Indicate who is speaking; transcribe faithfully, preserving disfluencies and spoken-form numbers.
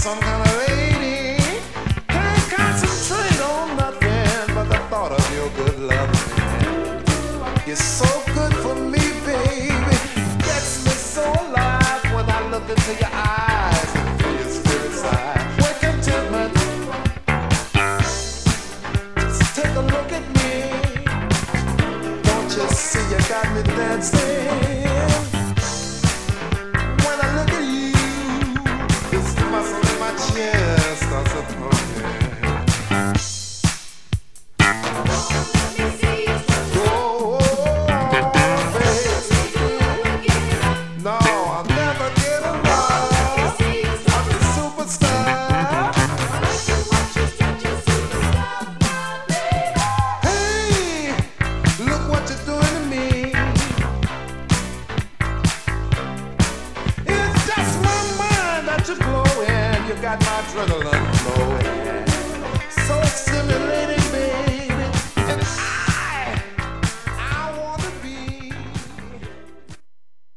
Speaker 1: some kind of lady. Can't concentrate on nothing but the thought of your good loving. You're so good for me, baby. Gets me so alive when I look into your eyes and feel your spirit side. With contentment, just take a look at me. Don't you see you got me dancing? When I look at you, this muscle in my chest starts to pumping. Adrenaline flowing, so stimulating, baby, and I